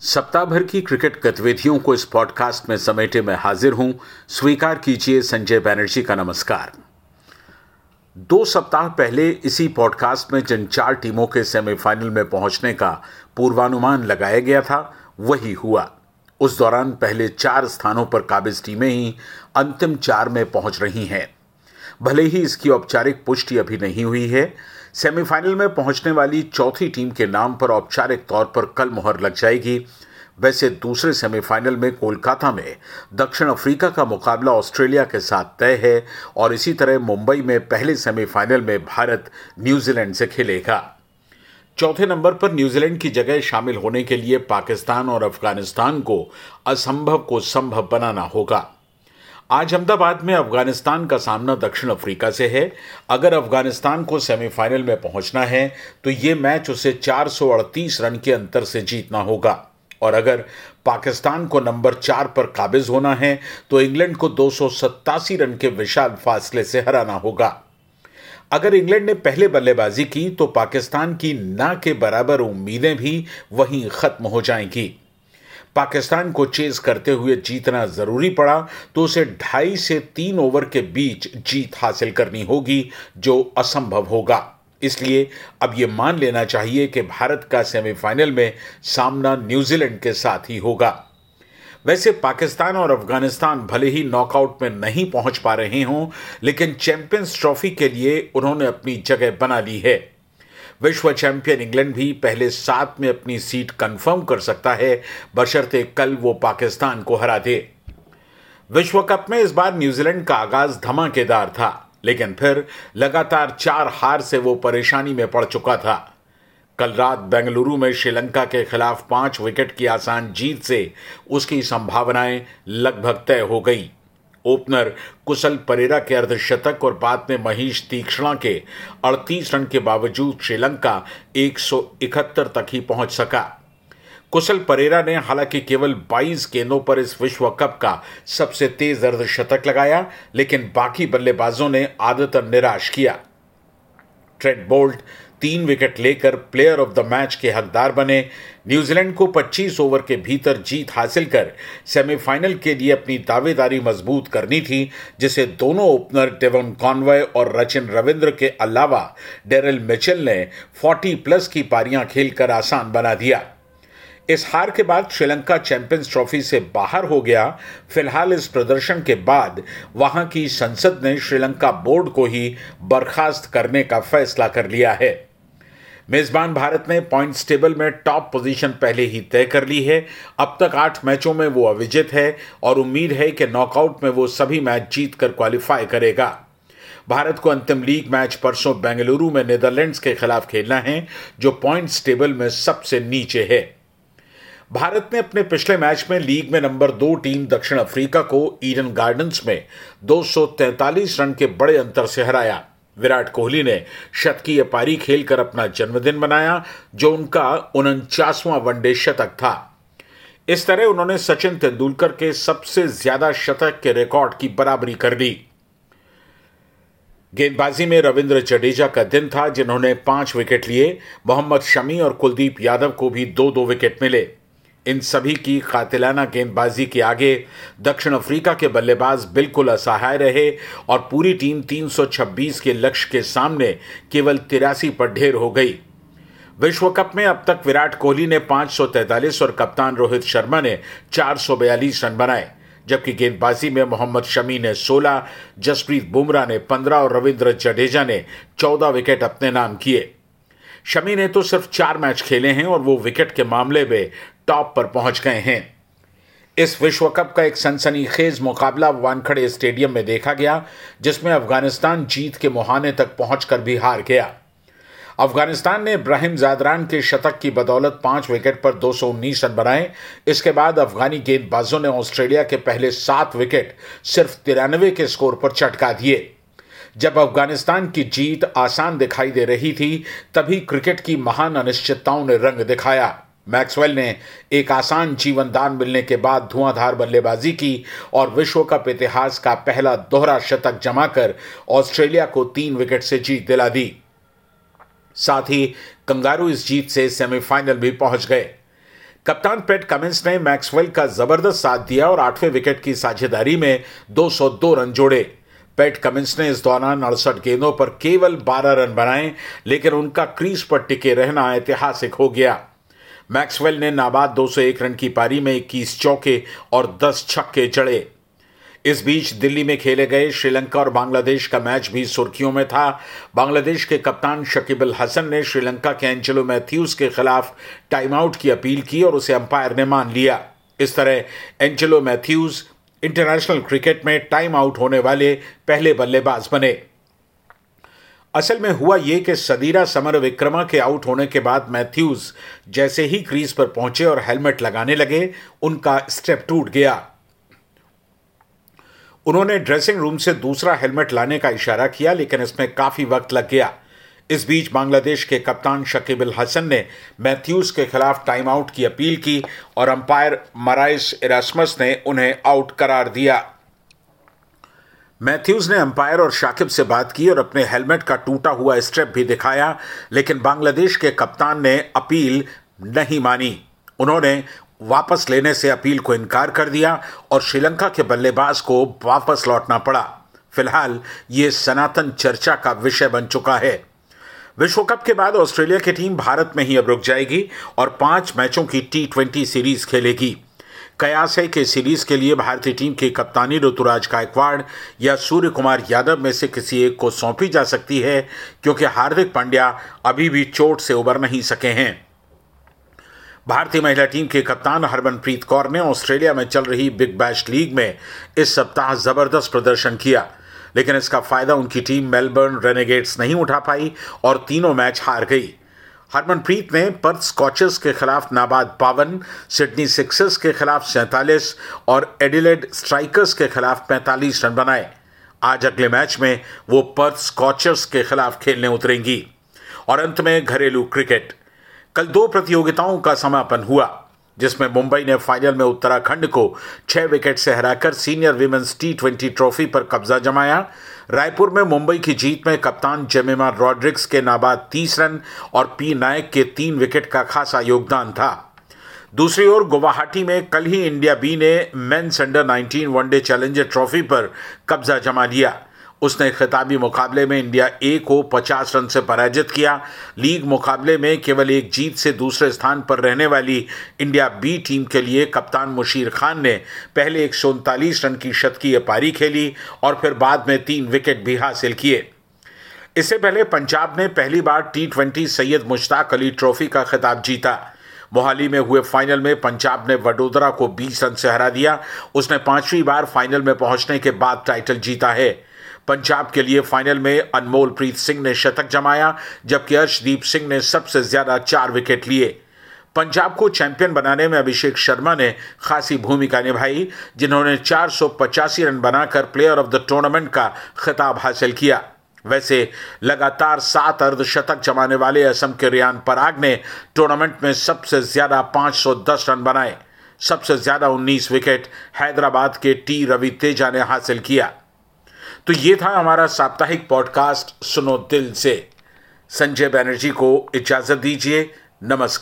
सप्ताह भर की क्रिकेट गतिविधियों को इस पॉडकास्ट में समेटे मैं हाजिर हूं। स्वीकार कीजिए संजय बैनर्जी का नमस्कार। 2 सप्ताह पहले इसी पॉडकास्ट में जिन 4 टीमों के सेमीफाइनल में पहुंचने का पूर्वानुमान लगाया गया था वही हुआ। उस दौरान पहले 4 स्थानों पर काबिज टीमें ही अंतिम 4 में पहुंच रही हैं। भले ही इसकी औपचारिक पुष्टि अभी नहीं हुई है, सेमीफाइनल में पहुंचने वाली चौथी टीम के नाम पर औपचारिक तौर पर कल मुहर लग जाएगी। वैसे दूसरे सेमीफाइनल में कोलकाता में दक्षिण अफ्रीका का मुकाबला ऑस्ट्रेलिया के साथ तय है और इसी तरह मुंबई में पहले सेमीफाइनल में भारत न्यूजीलैंड से खेलेगा। चौथे नंबर पर न्यूजीलैंड की जगह शामिल होने के लिए पाकिस्तान और अफगानिस्तान को असंभव को संभव बनाना होगा। आज अहमदाबाद में अफगानिस्तान का सामना दक्षिण अफ्रीका से है। अगर अफगानिस्तान को सेमीफाइनल में पहुंचना है तो ये मैच उसे 438 रन के अंतर से जीतना होगा और अगर पाकिस्तान को नंबर 4 पर काबिज होना है तो इंग्लैंड को 287 रन के विशाल फासले से हराना होगा। अगर इंग्लैंड ने पहले बल्लेबाजी की तो पाकिस्तान की ना के बराबर उम्मीदें भी वहीं खत्म हो जाएंगी। पाकिस्तान को चेज करते हुए जीतना जरूरी पड़ा तो उसे 2.5 से 3 ओवर के बीच जीत हासिल करनी होगी, जो असंभव होगा। इसलिए अब यह मान लेना चाहिए कि भारत का सेमीफाइनल में सामना न्यूजीलैंड के साथ ही होगा। वैसे पाकिस्तान और अफगानिस्तान भले ही नॉकआउट में नहीं पहुंच पा रहे हों, लेकिन चैंपियंस ट्रॉफी के लिए उन्होंने अपनी जगह बना ली है। विश्व चैंपियन इंग्लैंड भी पहले 7 में अपनी सीट कंफर्म कर सकता है, बशर्ते कल वो पाकिस्तान को हरा दे। विश्व कप में इस बार न्यूजीलैंड का आगाज धमाकेदार था, लेकिन फिर लगातार 4 हार से वो परेशानी में पड़ चुका था। कल रात बेंगलुरु में श्रीलंका के खिलाफ 5 विकेट की आसान जीत से उसकी संभावनाएं लगभग तय हो गई। ओपनर कुशल परेरा के अर्धशतक और बाद में महेश तीक्ष्णा के 38 रन के बावजूद श्रीलंका 171 तक ही पहुंच सका। कुशल परेरा ने हालांकि केवल 22 गेंदों पर इस विश्व कप का सबसे तेज अर्धशतक लगाया, लेकिन बाकी बल्लेबाजों ने आदतन निराश किया। ट्रेंट बोल्ट 3 विकेट लेकर प्लेयर ऑफ द मैच के हकदार बने। न्यूजीलैंड को 25 ओवर के भीतर जीत हासिल कर सेमीफाइनल के लिए अपनी दावेदारी मजबूत करनी थी, जिसे दोनों ओपनर डेवन कॉनवे और रचिन रविंद्र के अलावा डेरिल मिचेल ने 40+ की पारियां खेलकर आसान बना दिया। इस हार के बाद श्रीलंका चैंपियंस ट्रॉफी से बाहर हो गया। फिलहाल इस प्रदर्शन के बाद वहां की संसद ने श्रीलंका बोर्ड को ही बर्खास्त करने का फैसला कर लिया है। मेजबान भारत ने पॉइंट्स टेबल में टॉप पोजीशन पहले ही तय कर ली है। अब तक 8 मैचों में वो अविजित है और उम्मीद है कि नॉकआउट में वो सभी मैच जीतकर क्वालिफाई करेगा। भारत को अंतिम लीग मैच परसों बेंगलुरु में नीदरलैंड्स के खिलाफ खेलना है, जो पॉइंट्स टेबल में सबसे नीचे है। भारत ने अपने पिछले मैच में लीग में नंबर 2 टीम दक्षिण अफ्रीका को ईडन गार्डन्स में 243 रन के बड़े अंतर से हराया। विराट कोहली ने शतकीय पारी खेलकर अपना जन्मदिन मनाया, जो उनका 49वां वनडे शतक था। इस तरह उन्होंने सचिन तेंदुलकर के सबसे ज्यादा शतक के रिकॉर्ड की बराबरी कर ली। गेंदबाजी में रविंद्र जडेजा का दिन था, जिन्होंने 5 विकेट लिए। मोहम्मद शमी और कुलदीप यादव को भी 2-2 विकेट मिले। इन सभी की कातिलाना गेंदबाजी के आगे दक्षिण अफ्रीका के बल्लेबाज बिल्कुल असहाय रहे और पूरी टीम 326 के लक्ष्य के सामने केवल 83 पर ढेर हो गई। विश्व कप में अब तक विराट कोहली ने 543 और कप्तान रोहित शर्मा ने 442 रन बनाए, जबकि गेंदबाजी में मोहम्मद शमी ने 16, जसप्रीत बुमराह ने 15 और रविंद्र जडेजा ने 14 विकेट अपने नाम किए। शमी ने तो सिर्फ 4 मैच खेले हैं और वो विकेट के मामले में टॉप पर पहुंच गए हैं। इस विश्व कप का एक सनसनीखेज मुकाबला वानखेड़े स्टेडियम में देखा गया, जिसमें अफगानिस्तान जीत के मुहाने तक पहुंचकर भी हार गया। अफगानिस्तान ने इब्राहिम जादरान के शतक की बदौलत 5 विकेट पर 219 रन बनाए। इसके बाद अफगानी गेंदबाजों ने ऑस्ट्रेलिया के पहले 7 विकेट सिर्फ 93 के स्कोर पर चटका दिए। जब अफगानिस्तान की जीत आसान दिखाई दे रही थी, तभी क्रिकेट की महान अनिश्चितताओं ने रंग दिखाया। मैक्सवेल ने एक आसान जीवनदान मिलने के बाद धुआंधार बल्लेबाजी की और विश्व कप इतिहास का पहला दोहरा शतक जमाकर ऑस्ट्रेलिया को 3 विकेट से जीत दिला दी। साथ ही कंगारू इस जीत से सेमीफाइनल भी पहुंच गए। कप्तान पैट कमिंस ने मैक्सवेल का जबरदस्त साथ दिया और 8वें विकेट की साझेदारी में 202 रन जोड़े। पैट कमिंस ने इस दौरान 68 गेंदों पर केवल 12 रन बनाए, लेकिन उनका क्रीज पर टिके रहना ऐतिहासिक हो गया। मैक्सवेल ने नाबाद 201 रन की पारी में 21 चौके और 10 छक्के जड़े। इस बीच दिल्ली में खेले गए श्रीलंका और बांग्लादेश का मैच भी सुर्खियों में था। बांग्लादेश के कप्तान शकीब अल हसन ने श्रीलंका के एंजेलो मैथ्यूज के खिलाफ टाइम आउट की अपील की और उसे अंपायर ने मान लिया। इस तरह एंजेलो मैथ्यूज इंटरनेशनल क्रिकेट में टाइम आउट होने वाले पहले बल्लेबाज बने। असल में हुआ यह कि सदीरा समरविक्रमा के आउट होने के बाद मैथ्यूज जैसे ही क्रीज पर पहुंचे और हेलमेट लगाने लगे, उनका स्टेप टूट गया। उन्होंने ड्रेसिंग रूम से दूसरा हेलमेट लाने का इशारा किया, लेकिन इसमें काफी वक्त लग गया। इस बीच बांग्लादेश के कप्तान शकीब अल हसन ने मैथ्यूज के खिलाफ टाइम आउट की अपील की और अंपायर मराइस इरास्मस ने उन्हें आउट करार दिया। मैथ्यूज ने अंपायर और शाकिब से बात की और अपने हेलमेट का टूटा हुआ स्ट्रेप भी दिखाया, लेकिन बांग्लादेश के कप्तान ने अपील नहीं मानी। उन्होंने वापस लेने से अपील को इनकार कर दिया और श्रीलंका के बल्लेबाज को वापस लौटना पड़ा। फिलहाल ये सनातन चर्चा का विषय बन चुका है। विश्व कप के बाद ऑस्ट्रेलिया की टीम भारत में ही अब रुक जाएगी और 5 मैचों की T20 सीरीज खेलेगी। कयास है कि सीरीज के लिए भारतीय टीम की कप्तानी ऋतुराज गायकवाड़ या सूर्य कुमार यादव में से किसी एक को सौंपी जा सकती है, क्योंकि हार्दिक पांड्या अभी भी चोट से उबर नहीं सके हैं। भारतीय महिला टीम के कप्तान हरमनप्रीत कौर ने ऑस्ट्रेलिया में चल रही बिग बैश लीग में इस सप्ताह जबरदस्त प्रदर्शन किया, लेकिन इसका फायदा उनकी टीम मेलबर्न रेनेगेड्स नहीं उठा पाई और तीनों मैच हार गई। हरमनप्रीत ने पर्थ स्कॉचर्स के खिलाफ नाबाद 52, सिडनी सिक्सर्स के खिलाफ 47 और एडिलेड स्ट्राइकर्स के खिलाफ 45 रन बनाए। आज अगले मैच में वो पर्थ स्कॉचर्स के खिलाफ खेलने उतरेंगी। और अंत में घरेलू क्रिकेट। कल 2 प्रतियोगिताओं का समापन हुआ, जिसमें मुंबई ने फाइनल में उत्तराखंड को 6 विकेट से हराकर सीनियर विमेंस T20 ट्रॉफी पर कब्जा जमाया। रायपुर में मुंबई की जीत में कप्तान जेमिमा रॉड्रिग्स के नाबाद 30 रन और पी नायक के 3 विकेट का खासा योगदान था। दूसरी ओर गुवाहाटी में कल ही इंडिया बी ने men's under 19 one day challenger trophy पर कब्जा जमा लिया। उसने खिताबी मुकाबले में इंडिया ए को 50 रन से पराजित किया। लीग मुकाबले में केवल एक जीत से दूसरे स्थान पर रहने वाली इंडिया बी टीम के लिए कप्तान मुशीर खान ने पहले 139 रन की शतकीय पारी खेली और फिर बाद में 3 विकेट भी हासिल किए। इससे पहले पंजाब ने पहली बार T20 सैयद मुश्ताक अली ट्रॉफी का खिताब जीता। मोहाली में हुए फाइनल में पंजाब ने वडोदरा को 20 रन से हरा दिया। उसने 5वीं बार फाइनल में पहुंचने के बाद टाइटल जीता है। पंजाब के लिए फाइनल में अनमोल प्रीत सिंह ने शतक जमाया, जबकि अर्शदीप सिंह ने सबसे ज्यादा 4 विकेट लिए। पंजाब को चैंपियन बनाने में अभिषेक शर्मा ने खासी भूमिका निभाई, जिन्होंने 485 रन बनाकर प्लेयर ऑफ द टूर्नामेंट का खिताब हासिल किया। वैसे लगातार 7 अर्धशतक जमाने वाले असम के रियान पराग ने टूर्नामेंट में सबसे ज्यादा 510 रन बनाए। सबसे ज्यादा 19 विकेट हैदराबाद के टी रवि तेजा ने हासिल किया। तो ये था हमारा साप्ताहिक पॉडकास्ट सुनो दिल से। संजय बैनर्जी को इजाजत दीजिए। नमस्कार।